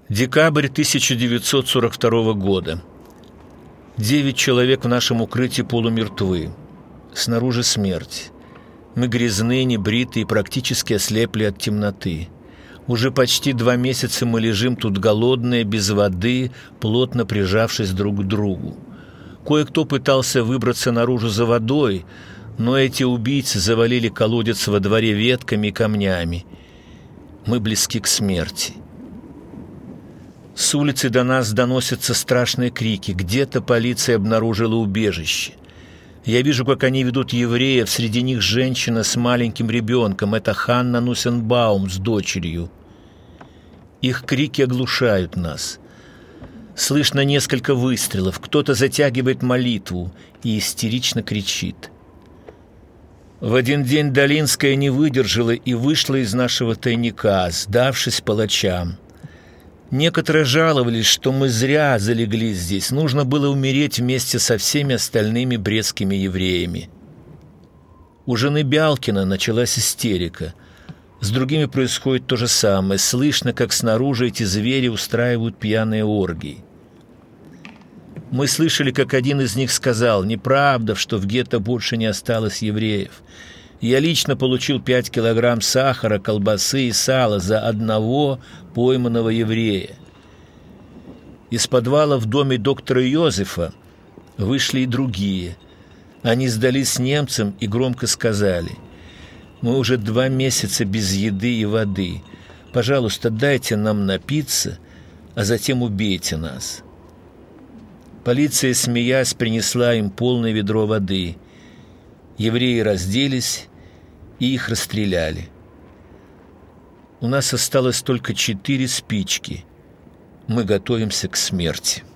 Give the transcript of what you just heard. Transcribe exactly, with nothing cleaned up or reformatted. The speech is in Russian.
Декабрь тысяча девятьсот сорок второго года. Девять человек в нашем укрытии полумертвы. Снаружи смерть. Мы грязны, небритые, практически ослепли от темноты. Уже почти два месяца мы лежим тут голодные, без воды, плотно прижавшись друг к другу. Кое-кто пытался выбраться наружу за водой, но эти убийцы завалили колодец во дворе ветками и камнями. Мы близки к смерти. С улицы до нас доносятся страшные крики. Где-то полиция обнаружила убежище. Я вижу, как они ведут евреев, среди них женщина с маленьким ребенком. Это Ханна Нусенбаум с дочерью. Их крики оглушают нас. Слышно несколько выстрелов. Кто-то затягивает молитву и истерично кричит. В один день Долинская не выдержала и вышла из нашего тайника, сдавшись палачам. Некоторые жаловались, что мы зря залегли здесь. Нужно было умереть вместе со всеми остальными брестскими евреями. У жены Бялкина началась истерика. С другими происходит то же самое. Слышно, как снаружи эти звери устраивают пьяные оргии. Мы слышали, как один из них сказал: «Неправда, что в гетто больше не осталось евреев. Я лично получил пять килограмм сахара, колбасы и сала за одного пойманного еврея». Из подвала в доме доктора Йозефа вышли и другие. Они сдались немцам и громко сказали: «Мы уже два месяца без еды и воды. Пожалуйста, дайте нам напиться, а затем убейте нас». Полиция, смеясь, принесла им полное ведро воды. Евреи разделись и их расстреляли. У нас осталось только четыре спички. Мы готовимся к смерти.